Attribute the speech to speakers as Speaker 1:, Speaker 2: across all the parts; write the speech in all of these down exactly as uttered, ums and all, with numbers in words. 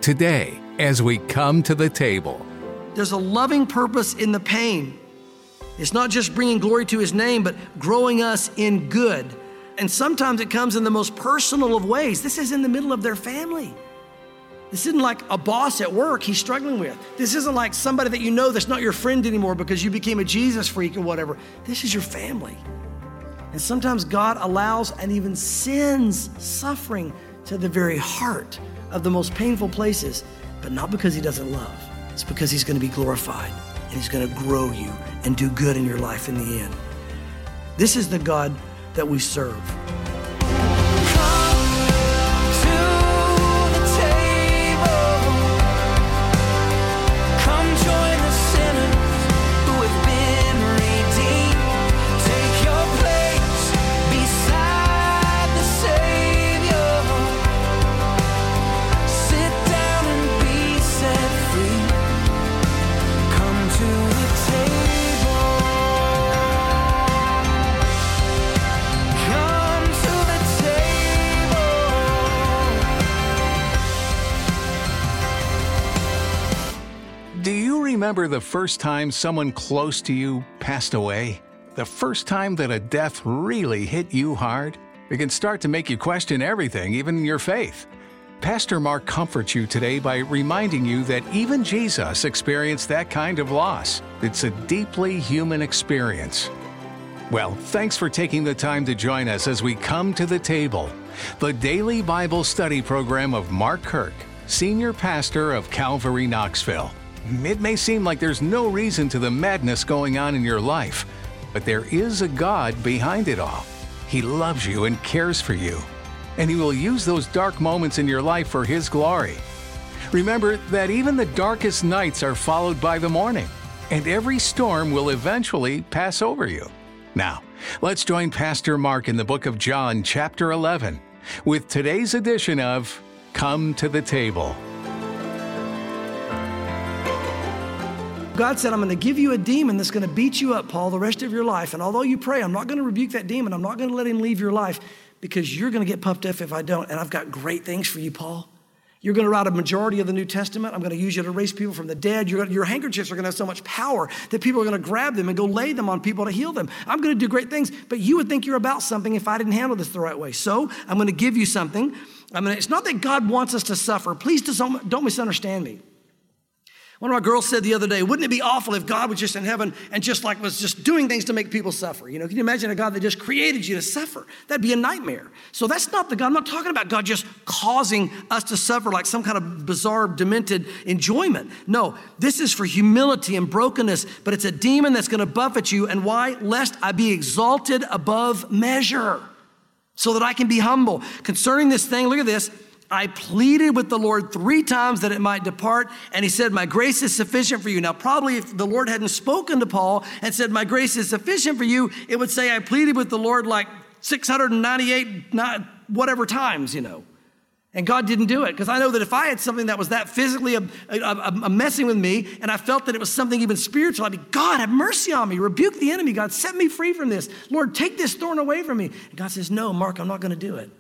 Speaker 1: today as we come to the table.
Speaker 2: There's a loving purpose in the pain. It's not just bringing glory to his name, but growing us in good. And sometimes it comes in the most personal of ways. This is in the middle of their family. This isn't like a boss at work he's struggling with. This isn't like somebody that you know that's not your friend anymore because you became a Jesus freak or whatever. This is your family. And sometimes God allows and even sends suffering to the very heart of the most painful places, but not because he doesn't love. It's because he's going to be glorified and he's going to grow you and do good in your life in the end. This is the God that we serve.
Speaker 1: Remember the first time someone close to you passed away? The first time that a death really hit you hard? It can start to make you question everything, even your faith. Pastor Mark comforts you today by reminding you that even Jesus experienced that kind of loss. It's a deeply human experience. Well, thanks for taking the time to join us as we come to the table, the daily Bible study program of Mark Kirk, Senior Pastor of Calvary Knoxville. It may seem like there's no reason to the madness going on in your life, but there is a God behind it all. He loves you and cares for you, and He will use those dark moments in your life for His glory. Remember that even the darkest nights are followed by the morning, and every storm will eventually pass over you. Now, let's join Pastor Mark in the book of John, chapter eleven, with today's edition of Come to the Table.
Speaker 2: God said, I'm going to give you a demon that's going to beat you up, Paul, the rest of your life. And although you pray, I'm not going to rebuke that demon. I'm not going to let him leave your life because you're going to get puffed up if I don't. And I've got great things for you, Paul. You're going to write a majority of the New Testament. I'm going to use you to raise people from the dead. You're, your handkerchiefs are going to have so much power that people are going to grab them and go lay them on people to heal them. I'm going to do great things, but you would think you're about something if I didn't handle this the right way. So I'm going to give you something. I mean, it's not that God wants us to suffer. Please don't, don't misunderstand me. One of my girls said the other day, wouldn't it be awful if God was just in heaven and just like was just doing things to make people suffer? You know, can you imagine a God that just created you to suffer? That'd be a nightmare. So that's not the God. I'm not talking about God just causing us to suffer like some kind of bizarre, demented enjoyment. No, this is for humility and brokenness, but it's a demon that's going to buffet you. And why? Lest I be exalted above measure so that I can be humble. Concerning this thing, look at this. I pleaded with the Lord three times that it might depart, and he said, my grace is sufficient for you. Now, probably if the Lord hadn't spoken to Paul and said, my grace is sufficient for you, it would say I pleaded with the Lord like six hundred ninety-eight, not whatever times, you know. And God didn't do it, because I know that if I had something that was that physically a, a, a, a messing with me, and I felt that it was something even spiritual, I'd be, God, have mercy on me. Rebuke the enemy. God, set me free from this. Lord, take this thorn away from me. And God says, no, Mark, I'm not going to do it.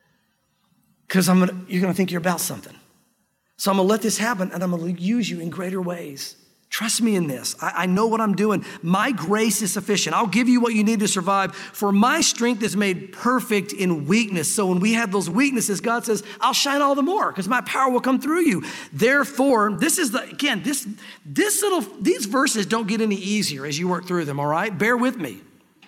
Speaker 2: Because I'm gonna, you're going to think you're about something. So I'm going to let this happen, and I'm going to use you in greater ways. Trust me in this. I, I know what I'm doing. My grace is sufficient. I'll give you what you need to survive. For my strength is made perfect in weakness. So when we have those weaknesses, God says, I'll shine all the more because my power will come through you. Therefore, this is the, again, this, this little, these verses don't get any easier as you work through them, all right? Bear with me.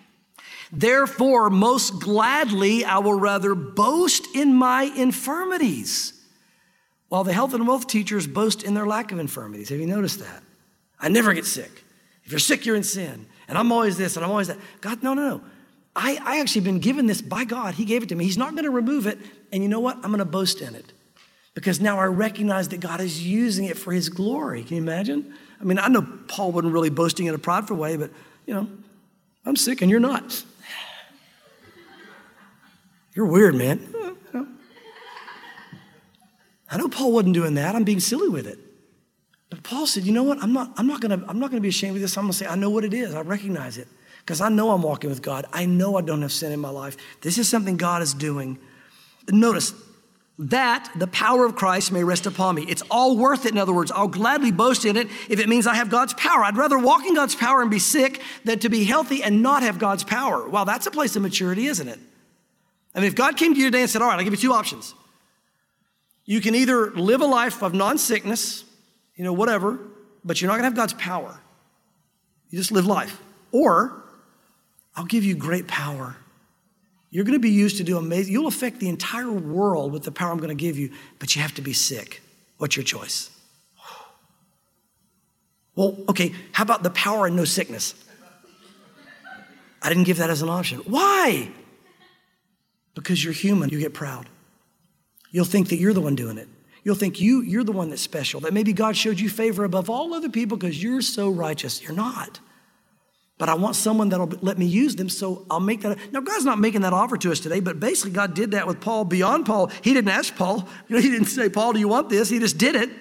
Speaker 2: Therefore, most gladly, I will rather boast in my infirmities, while the health and wealth teachers boast in their lack of infirmities. Have you noticed that? I never get sick. If you're sick, you're in sin. And I'm always this and I'm always that. God, no, no, no. I, I actually been given this by God. He gave it to me. He's not going to remove it. And you know what? I'm going to boast in it. Because now I recognize that God is using it for His glory. Can you imagine? I mean, I know Paul wasn't really boasting in a prideful way, but, you know, I'm sick and you're not. You're weird, man. I know Paul wasn't doing that. I'm being silly with it. But Paul said, you know what? I'm not, I'm not gonna, I'm not gonna be ashamed of this. I'm gonna say, I know what it is. I recognize it. Because I know I'm walking with God. I know I don't have sin in my life. This is something God is doing. Notice, that the power of Christ may rest upon me. It's all worth it, in other words. I'll gladly boast in it if it means I have God's power. I'd rather walk in God's power and be sick than to be healthy and not have God's power. Wow, that's a place of maturity, isn't it? I mean, if God came to you today and said, all right, I'll give you two options. You can either live a life of non-sickness, you know, whatever, but you're not going to have God's power. You just live life. Or I'll give you great power. You're going to be used to do amazing. You'll affect the entire world with the power I'm going to give you, but you have to be sick. What's your choice? Well, okay, how about the power and no sickness? I didn't give that as an option. Why? Because you're human. You get proud. You'll think that you're the one doing it. You'll think you, you're the one that's special, that maybe God showed you favor above all other people because you're so righteous. You're not. But I want someone that'll let me use them, so I'll make that. Now, God's not making that offer to us today, but basically God did that with Paul beyond Paul. He didn't ask Paul. You know, he didn't say, Paul, do you want this? He just did it.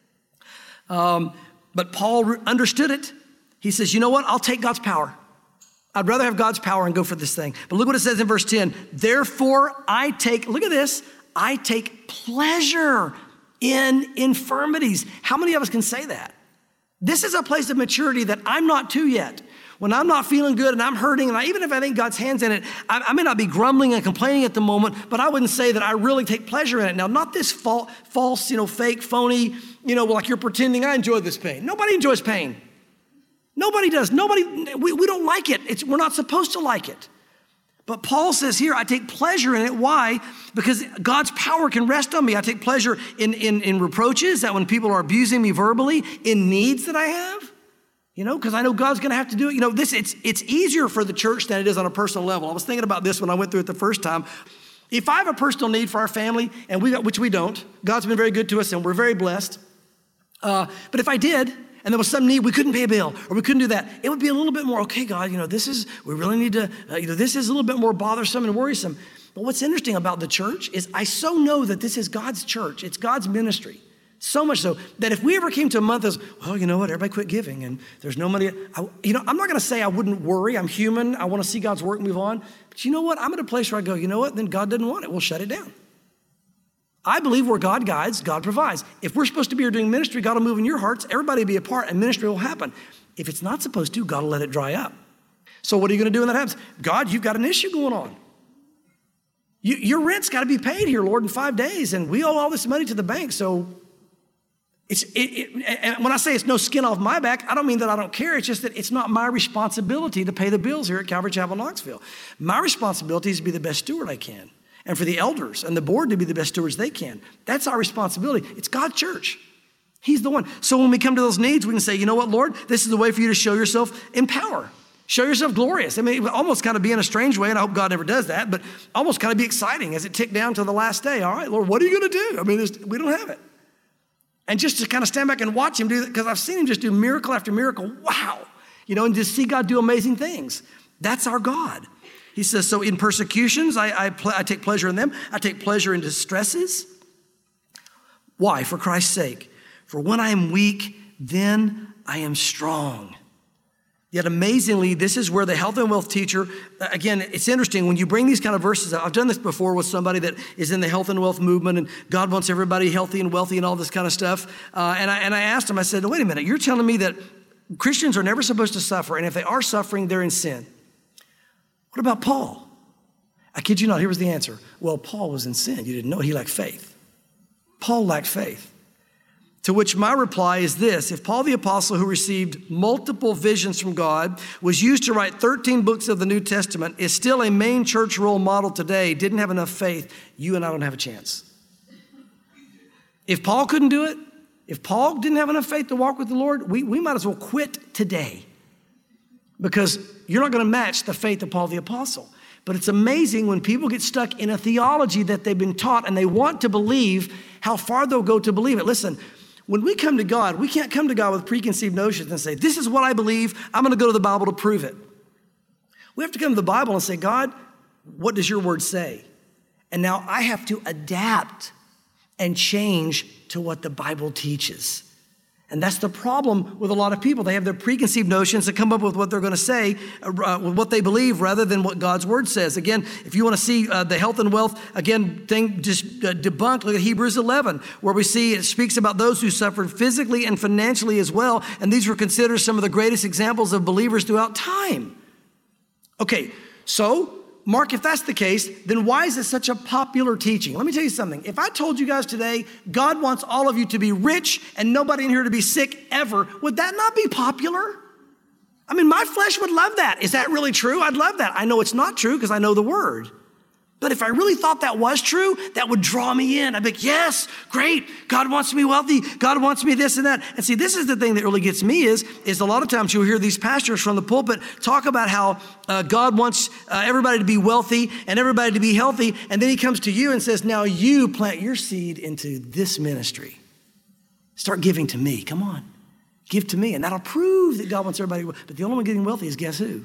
Speaker 2: Um, but Paul understood it. He says, you know what? I'll take God's power. I'd rather have God's power and go for this thing. But look what it says in verse ten. Therefore, I take, look at this, I take pleasure in infirmities. How many of us can say that? This is a place of maturity that I'm not to yet. When I'm not feeling good and I'm hurting, and I, even if I think God's hand's in it, I, I may not be grumbling and complaining at the moment, but I wouldn't say that I really take pleasure in it. Now, not this fa- false, you know, fake, phony, you know, like you're pretending I enjoy this pain. Nobody enjoys pain. Nobody does. Nobody, we, we don't like it. It's, we're not supposed to like it. But Paul says here, I take pleasure in it. Why? Because God's power can rest on me. I take pleasure in, in, in reproaches, that when people are abusing me verbally, in needs that I have. You know, because I know God's going to have to do it. You know, this it's it's easier for the church than it is on a personal level. I was thinking about this when I went through it the first time. If I have a personal need for our family, and we which we don't, God's been very good to us, and we're very blessed. Uh, but if I did, and there was some need, we couldn't pay a bill, or we couldn't do that, it would be a little bit more, okay, God, you know, this is, we really need to, uh, you know, this is a little bit more bothersome and worrisome. But what's interesting about the church is I so know that this is God's church. It's God's ministry. So much so that if we ever came to a month as, well, you know what, everybody quit giving and there's no money. I, you know, I'm not going to say I wouldn't worry. I'm human. I want to see God's work move on. But you know what? I'm at a place where I go, you know what? Then God didn't want it. We'll shut it down. I believe where God guides, God provides. If we're supposed to be here doing ministry, God will move in your hearts. Everybody will be a part and ministry will happen. If it's not supposed to, God will let it dry up. So what are you going to do when that happens? God, you've got an issue going on. You, your rent's got to be paid here, Lord, in five days. And we owe all this money to the bank. So It's, it, it, and when I say it's no skin off my back, I don't mean that I don't care. It's just that it's not my responsibility to pay the bills here at Calvary Chapel, Knoxville. My responsibility is to be the best steward I can, and for the elders and the board to be the best stewards they can. That's our responsibility. It's God's church. He's the one. So when we come to those needs, we can say, you know what, Lord, this is the way for you to show yourself in power. Show yourself glorious. I mean, it would almost kind of be in a strange way, and I hope God never does that, but almost kind of be exciting as it ticked down to the last day. All right, Lord, what are you going to do? I mean, we don't have it. And just to kind of stand back and watch him do that, because I've seen him just do miracle after miracle. Wow. You know, and just see God do amazing things. That's our God. He says, so in persecutions, I, I, pl- I take pleasure in them. I take pleasure in distresses. Why? For Christ's sake. For when I am weak, then I am strong. Yet amazingly, this is where the health and wealth teacher, again, it's interesting when you bring these kind of verses out. I've done this before with somebody that is in the health and wealth movement, and God wants everybody healthy and wealthy and all this kind of stuff. Uh, and, I, and I asked him, I said, wait a minute, you're telling me that Christians are never supposed to suffer, and if they are suffering, they're in sin. What about Paul? I kid you not, here was the answer. Well, Paul was in sin. You didn't know. He lacked faith. Paul lacked faith. To which my reply is this: if Paul the apostle, who received multiple visions from God, was used to write thirteen books of the New Testament, is still a main church role model today, didn't have enough faith, you and I don't have a chance. If Paul couldn't do it, if Paul didn't have enough faith to walk with the Lord, we, we might as well quit today, because you're not going to match the faith of Paul the apostle. But it's amazing when people get stuck in a theology that they've been taught and they want to believe, how far they'll go to believe it. Listen, when we come to God, we can't come to God with preconceived notions and say, this is what I believe, I'm going to go to the Bible to prove it. We have to come to the Bible and say, God, what does your word say? And now I have to adapt and change to what the Bible teaches. And that's the problem with a lot of people. They have their preconceived notions to come up with what they're going to say, uh, with what they believe, rather than what God's word says. Again, if you want to see uh, the health and wealth, again, thing just uh, debunked, look at Hebrews eleven, where we see it speaks about those who suffered physically and financially as well. And these were considered some of the greatest examples of believers throughout time. Okay, so Mark, if that's the case, then why is it such a popular teaching? Let me tell you something. If I told you guys today, God wants all of you to be rich and nobody in here to be sick ever, would that not be popular? I mean, my flesh would love that. Is that really true? I'd love that. I know it's not true because I know the word. But if I really thought that was true, that would draw me in. I'd be like, yes, great. God wants me wealthy. God wants me this and that. And see, this is the thing that really gets me is, is a lot of times you'll hear these pastors from the pulpit talk about how uh, God wants uh, everybody to be wealthy and everybody to be healthy. And then he comes to you and says, now you plant your seed into this ministry. Start giving to me. Come on. Give to me. And that'll prove that God wants everybody. But the only one getting wealthy is guess who?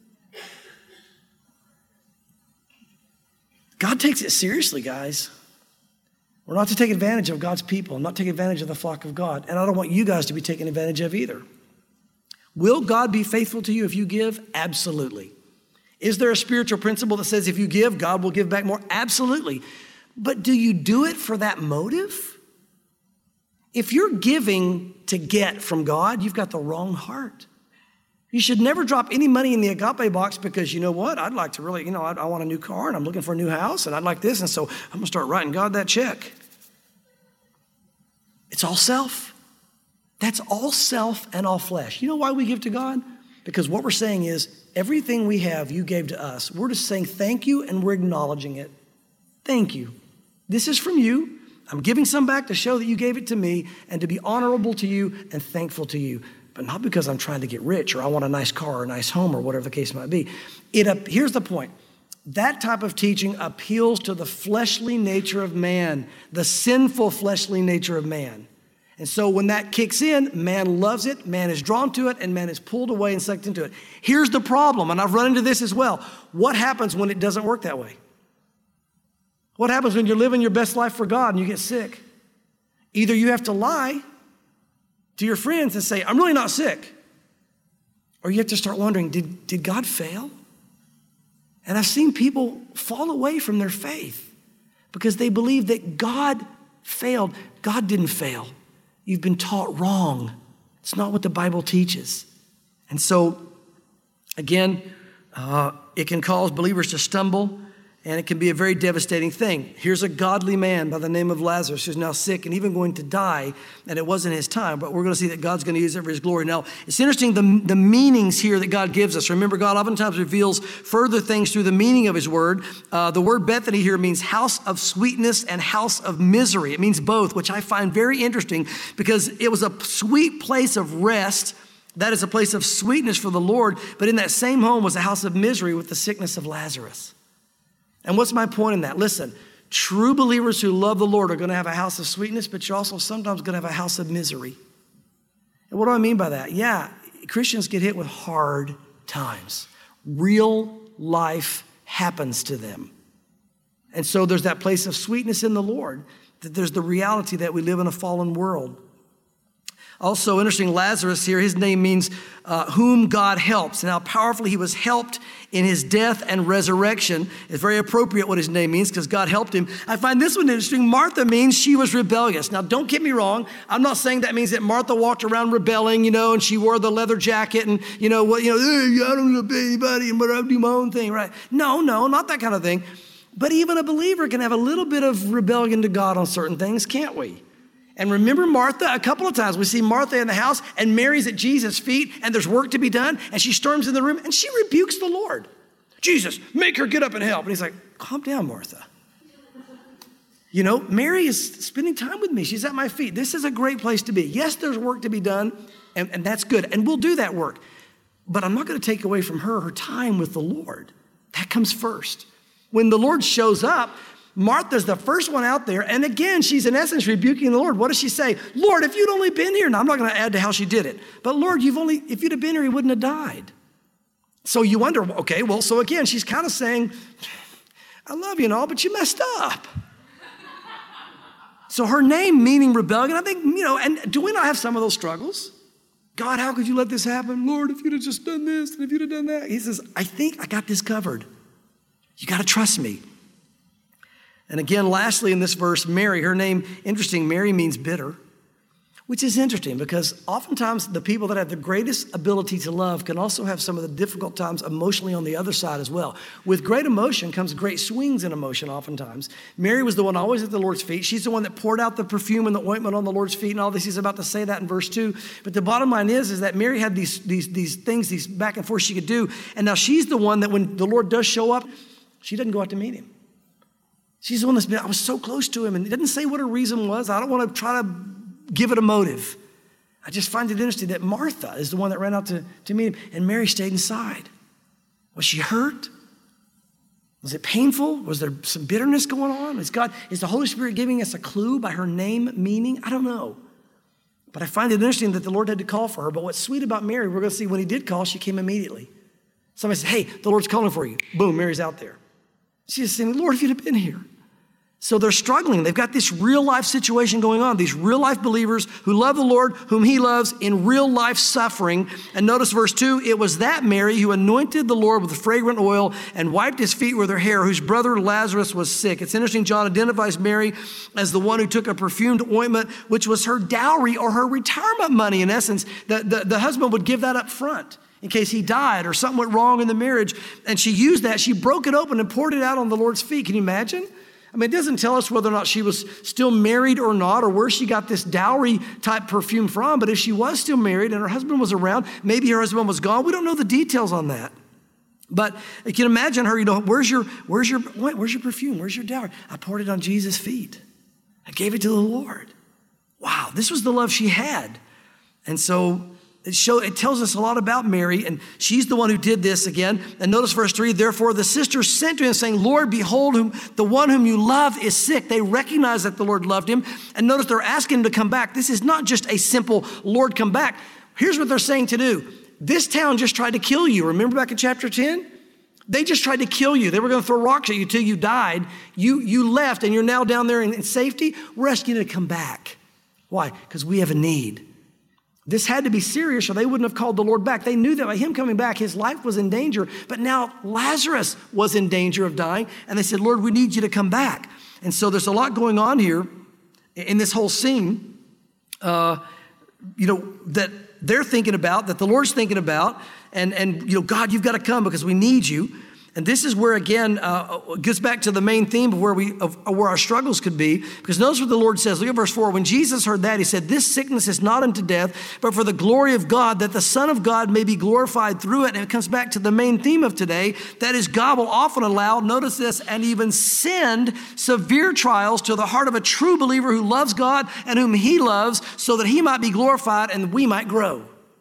Speaker 2: God takes it seriously, guys. We're not to take advantage of God's people, not take advantage of the flock of God. And I don't want you guys to be taken advantage of either. Will God be faithful to you if you give? Absolutely. Is there a spiritual principle that says if you give, God will give back more? Absolutely. But do you do it for that motive? If you're giving to get from God, you've got the wrong heart. You should never drop any money in the agape box because you know what? I'd like to really, you know, I, I want a new car and I'm looking for a new house and I'd like this. And so I'm going to start writing God that check. It's all self. That's all self and all flesh. You know why we give to God? Because what we're saying is everything we have, you gave to us. We're just saying thank you and we're acknowledging it. Thank you. This is from you. I'm giving some back to show that you gave it to me and to be honorable to you and thankful to you. But not because I'm trying to get rich or I want a nice car or a nice home or whatever the case might be. It, uh, here's the point. That type of teaching appeals to the fleshly nature of man, the sinful fleshly nature of man. And so when that kicks in, man loves it, man is drawn to it, and man is pulled away and sucked into it. Here's the problem, and I've run into this as well. What happens when it doesn't work that way? What happens when you're living your best life for God and you get sick? Either you have to lie to your friends and say, I'm really not sick. Or you have to start wondering, did, did God fail? And I've seen people fall away from their faith because they believe that God failed. God didn't fail. You've been taught wrong. It's not what the Bible teaches. And so, again, uh, it can cause believers to stumble. And it can be a very devastating thing. Here's a godly man by the name of Lazarus who's now sick and even going to die, and it wasn't his time, but we're going to see that God's going to use it for his glory. Now, it's interesting the, the meanings here that God gives us. Remember, God oftentimes reveals further things through the meaning of his word. Uh, the word Bethany here means house of sweetness and house of misery. It means both, which I find very interesting because it was a sweet place of rest. That is a place of sweetness for the Lord, but in that same home was a house of misery with the sickness of Lazarus. And what's my point in that? Listen, true believers who love the Lord are going to have a house of sweetness, but you're also sometimes going to have a house of misery. And what do I mean by that? Yeah, Christians get hit with hard times. Real life happens to them. And so there's that place of sweetness in the Lord, that there's the reality that we live in a fallen world. Also interesting, Lazarus here, his name means uh, whom God helps. And how powerfully he was helped in his death and resurrection. It's very appropriate what his name means because God helped him. I find this one interesting. Martha means she was rebellious. Now, don't get me wrong. I'm not saying that means that Martha walked around rebelling, you know, and she wore the leather jacket and, you know, what, you know, hey, I don't obey anybody, but I do my own thing, right? No, no, not that kind of thing. But even a believer can have a little bit of rebellion to God on certain things, can't we? And remember Martha, a couple of times we see Martha in the house and Mary's at Jesus' feet and there's work to be done and she storms in the room and she rebukes the Lord. Jesus, make her get up and help. And he's like, calm down, Martha. You know, Mary is spending time with me. She's at my feet. This is a great place to be. Yes, there's work to be done and, and that's good. And we'll do that work. But I'm not going to take away from her her time with the Lord. That comes first. When the Lord shows up, Martha's the first one out there. And again, she's in essence rebuking the Lord. What does she say? Lord, if you'd only been here. Now, I'm not going to add to how she did it. But Lord, you've only, if you'd have been here, he wouldn't have died. So you wonder, okay, well, so again, she's kind of saying, I love you and all, but you messed up. So her name meaning rebellion, I think, you know, and do we not have some of those struggles? God, how could you let this happen? Lord, if you'd have just done this and if you'd have done that. He says, I think I got this covered. You got to trust me. And again, lastly in this verse, Mary, her name, interesting, Mary means bitter, which is interesting because oftentimes the people that have the greatest ability to love can also have some of the difficult times emotionally on the other side as well. With great emotion comes great swings in emotion oftentimes. Mary was the one always at the Lord's feet. She's the one that poured out the perfume and the ointment on the Lord's feet and all this. He's about to say that in verse two. But the bottom line is, is that Mary had these, these, these things, these back and forth she could do. And now she's the one that when the Lord does show up, she doesn't go out to meet him. She's the one that's been, I was so close to him. And it didn't say what her reason was. I don't want to try to give it a motive. I just find it interesting that Martha is the one that ran out to, to meet him, and Mary stayed inside. Was she hurt? Was it painful? Was there some bitterness going on? Is God, is the Holy Spirit giving us a clue by her name meaning? I don't know. But I find it interesting that the Lord had to call for her. But what's sweet about Mary, we're going to see when he did call, she came immediately. Somebody said, hey, the Lord's calling for you. Boom, Mary's out there. She's saying, Lord, if you'd have been here. So they're struggling. They've got this real life situation going on. These real life believers who love the Lord, whom he loves, in real life suffering. And notice verse two, it was that Mary who anointed the Lord with fragrant oil and wiped his feet with her hair, whose brother Lazarus was sick. It's interesting, John identifies Mary as the one who took a perfumed ointment, which was her dowry or her retirement money. In essence, the, the, the husband would give that up front in case he died or something went wrong in the marriage. And she used that. She broke it open and poured it out on the Lord's feet. Can you imagine? I mean, it doesn't tell us whether or not she was still married or not, or where she got this dowry type perfume from. But if she was still married and her husband was around, maybe her husband was gone. We don't know the details on that. But you can imagine her, you know, where's your, where's your, where's your perfume? Where's your dowry? I poured it on Jesus' feet. I gave it to the Lord. Wow, this was the love she had. And so It, show, it tells us a lot about Mary, and she's the one who did this again. And notice verse three, therefore the sisters sent to him saying, Lord, behold, whom, the one whom you love is sick. They recognize that the Lord loved him. And notice they're asking him to come back. This is not just a simple, Lord, come back. Here's what they're saying to do. This town just tried to kill you. Remember back in chapter ten? They just tried to kill you. They were going to throw rocks at you till you died. You, you left, and you're now down there in, in safety. We're asking you to come back. Why? Because we have a need. This had to be serious or they wouldn't have called the Lord back. They knew that by him coming back, his life was in danger. But now Lazarus was in danger of dying. And they said, Lord, we need you to come back. And so there's a lot going on here in this whole scene, uh, you know, that they're thinking about, that the Lord's thinking about. And, and you know, God, you've got to come because we need you. And this is where, again, uh, gets back to the main theme of where we of, of where our struggles could be. Because notice what the Lord says. Look at verse four. When Jesus heard that, he said, this sickness is not unto death, but for the glory of God, that the Son of God may be glorified through it. And it comes back to the main theme of today. That is, God will often allow, notice this, and even send severe trials to the heart of a true believer who loves God and whom he loves, so that he might be glorified and we might grow.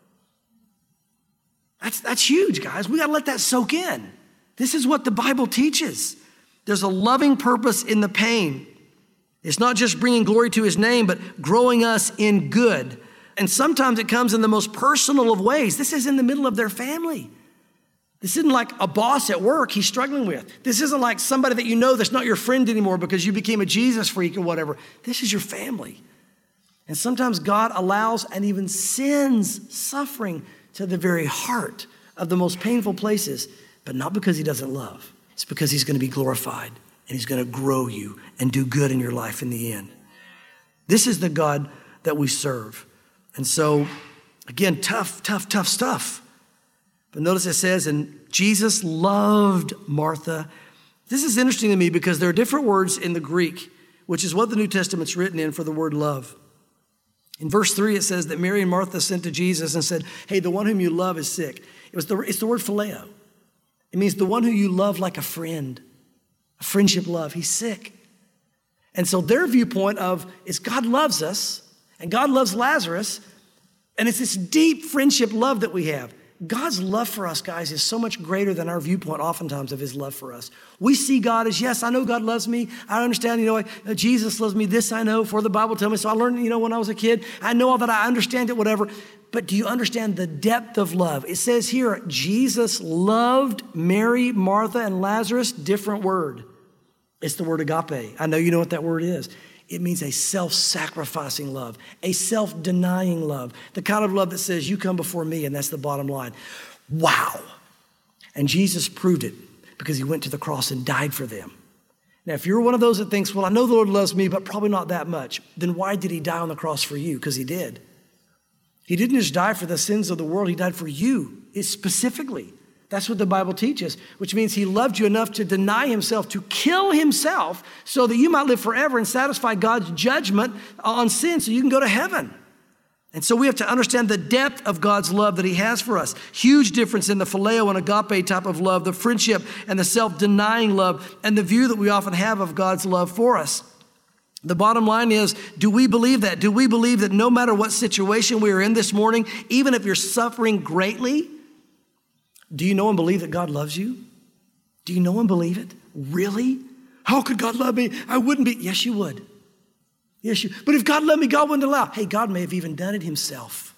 Speaker 2: That's, that's huge, guys. We got to let that soak in. This is what the Bible teaches. There's a loving purpose in the pain. It's not just bringing glory to his name, but growing us in good. And sometimes it comes in the most personal of ways. This is in the middle of their family. This isn't like a boss at work he's struggling with. This isn't like somebody that you know that's not your friend anymore because you became a Jesus freak or whatever. This is your family. And sometimes God allows and even sends suffering to the very heart of the most painful places. But not because he doesn't love. It's because he's going to be glorified and he's going to grow you and do good in your life in the end. This is the God that we serve. And so, again, tough, tough, tough stuff. But notice it says, and Jesus loved Martha. This is interesting to me because there are different words in the Greek, which is what the New Testament's written in for the word love. In verse three, it says that Mary and Martha sent to Jesus and said, hey, the one whom you love is sick. It was the, it's the word phileo. It means the one who you love like a friend, a friendship love. He's sick. And so their viewpoint of is God loves us and God loves Lazarus. And it's this deep friendship love that we have. God's love for us, guys, is so much greater than our viewpoint oftentimes of his love for us. We see God as, yes, I know God loves me. I understand, you know, uh, Jesus loves me. This I know, for the Bible tells me. So I learned, you know, when I was a kid. I know all that. I understand it, whatever. But do you understand the depth of love? It says here, Jesus loved Mary, Martha, and Lazarus. Different word. It's the word agape. I know you know what that word is. It means a self-sacrificing love, a self-denying love, the kind of love that says, you come before me, and that's the bottom line. Wow. And Jesus proved it because he went to the cross and died for them. Now, if you're one of those that thinks, well, I know the Lord loves me, but probably not that much, then why did he die on the cross for you? Because he did. He didn't just die for the sins of the world. He died for you specifically. That's what the Bible teaches, which means he loved you enough to deny himself, to kill himself so that you might live forever and satisfy God's judgment on sin so you can go to heaven. And so we have to understand the depth of God's love that he has for us. Huge difference in the phileo and agape type of love, the friendship and the self-denying love, and the view that we often have of God's love for us. The bottom line is, do we believe that? Do we believe that no matter what situation we are in this morning, even if you're suffering greatly, do you know and believe that God loves you? Do you know and believe it? Really? How could God love me? I wouldn't be. Yes, you would. Yes, you. But if God loved me, God wouldn't allow. Hey, God may have even done it himself.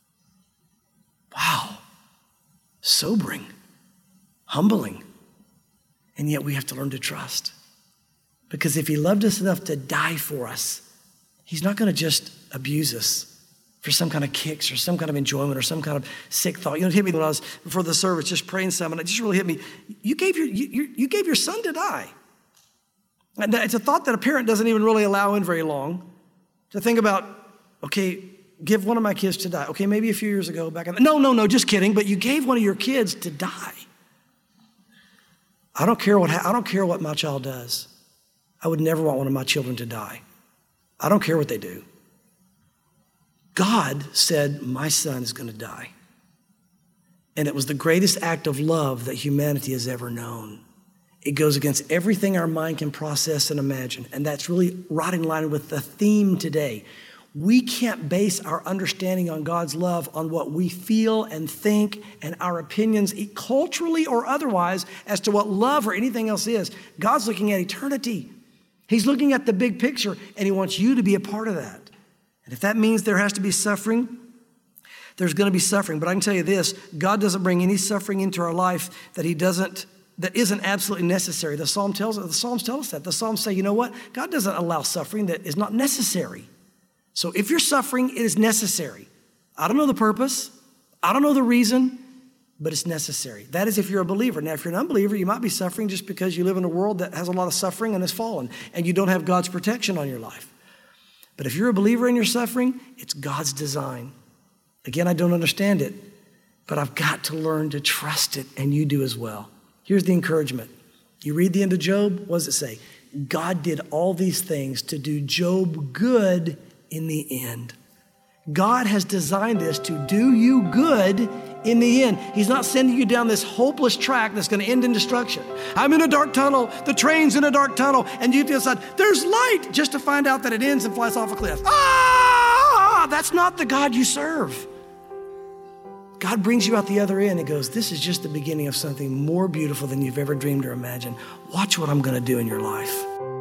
Speaker 2: Wow. Sobering. Humbling. And yet we have to learn to trust. Because if he loved us enough to die for us, he's not going to just abuse us for some kind of kicks or some kind of enjoyment or some kind of sick thought. You know, it hit me when I was before the service just praying something. It just really hit me. You gave your you, you gave your son to die. And it's a thought that a parent doesn't even really allow in very long. To think about, okay, give one of my kids to die. Okay, maybe a few years ago back in the, no, no, no, just kidding. But you gave one of your kids to die. I don't care what I don't care what my child does. I would never want one of my children to die. I don't care what they do. God said, my son is going to die. And it was the greatest act of love that humanity has ever known. It goes against everything our mind can process and imagine. And that's really right in line with the theme today. We can't base our understanding on God's love on what we feel and think and our opinions, culturally or otherwise, as to what love or anything else is. God's looking at eternity. He's looking at the big picture, and he wants you to be a part of that. And if that means there has to be suffering, there's going to be suffering. But I can tell you this, God doesn't bring any suffering into our life that he doesn't, that isn't absolutely necessary. The Psalm tells us, the Psalms tell us that. The Psalms say, you know what? God doesn't allow suffering that is not necessary. So if you're suffering, it is necessary. I don't know the purpose. I don't know the reason, but it's necessary. That is if you're a believer. Now, if you're an unbeliever, you might be suffering just because you live in a world that has a lot of suffering and has fallen, and you don't have God's protection on your life. But if you're a believer and you're suffering, it's God's design. Again, I don't understand it, but I've got to learn to trust it, and you do as well. Here's the encouragement. You read the end of Job, what does it say? God did all these things to do Job good in the end. God has designed this to do you good in the end. He's not sending you down this hopeless track that's going to end in destruction. I'm in a dark tunnel. The train's in a dark tunnel. And you decide, there's light, just to find out that it ends and flies off a cliff. Ah, that's not the God you serve. God brings you out the other end and goes, this is just the beginning of something more beautiful than you've ever dreamed or imagined. Watch what I'm going to do in your life.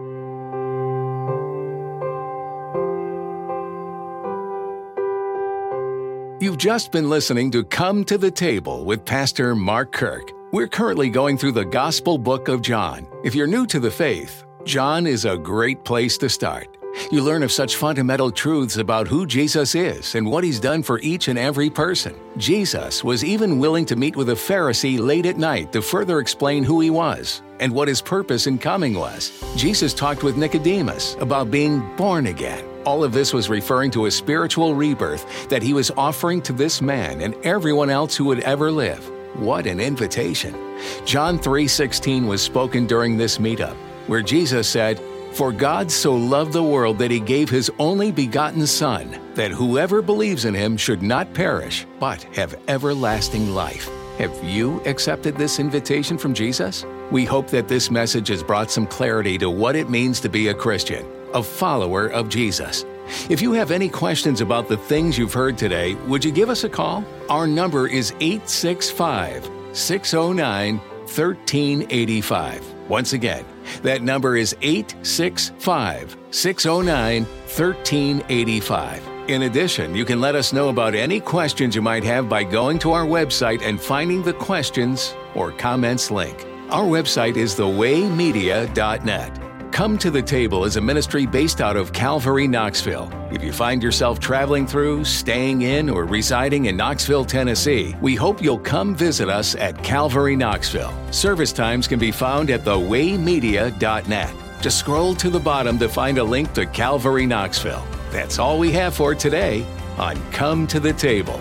Speaker 1: You've just been listening to Come to the Table with Pastor Mark Kirk. We're currently going through the Gospel book of John. If you're new to the faith, John is a great place to start. You learn of such fundamental truths about who Jesus is and what he's done for each and every person. Jesus was even willing to meet with a Pharisee late at night to further explain who he was and what his purpose in coming was. Jesus talked with Nicodemus about being born again. All of this was referring to a spiritual rebirth that he was offering to this man and everyone else who would ever live. What an invitation. John three sixteen was spoken during this meetup, where Jesus said, "For God so loved the world that he gave his only begotten Son, that whoever believes in him should not perish, but have everlasting life." Have you accepted this invitation from Jesus? We hope that this message has brought some clarity to what it means to be a Christian, a follower of Jesus. If you have any questions about the things you've heard today, would you give us a call? Our number is eight six five, six oh nine, one three eight five. Once again, that number is eight six five, six oh nine, one three eight five. In addition, you can let us know about any questions you might have by going to our website and finding the questions or comments link. Our website is the way media dot net. Come to the Table is a ministry based out of Calvary, Knoxville. If you find yourself traveling through, staying in, or residing in Knoxville, Tennessee, we hope you'll come visit us at Calvary, Knoxville. Service times can be found at the way media dot net. Just scroll to the bottom to find a link to Calvary, Knoxville. That's all we have for today on Come to the Table.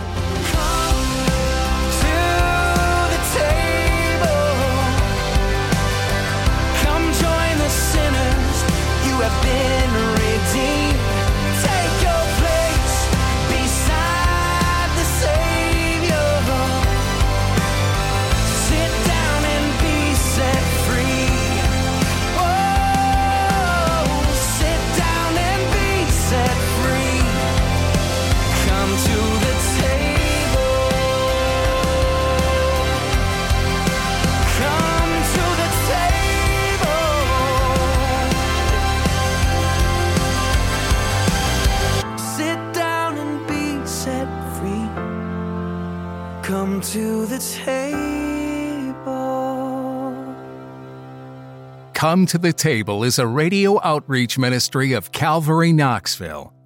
Speaker 3: Come to the table.
Speaker 1: Come to the Table is a radio outreach ministry of Calvary, Knoxville.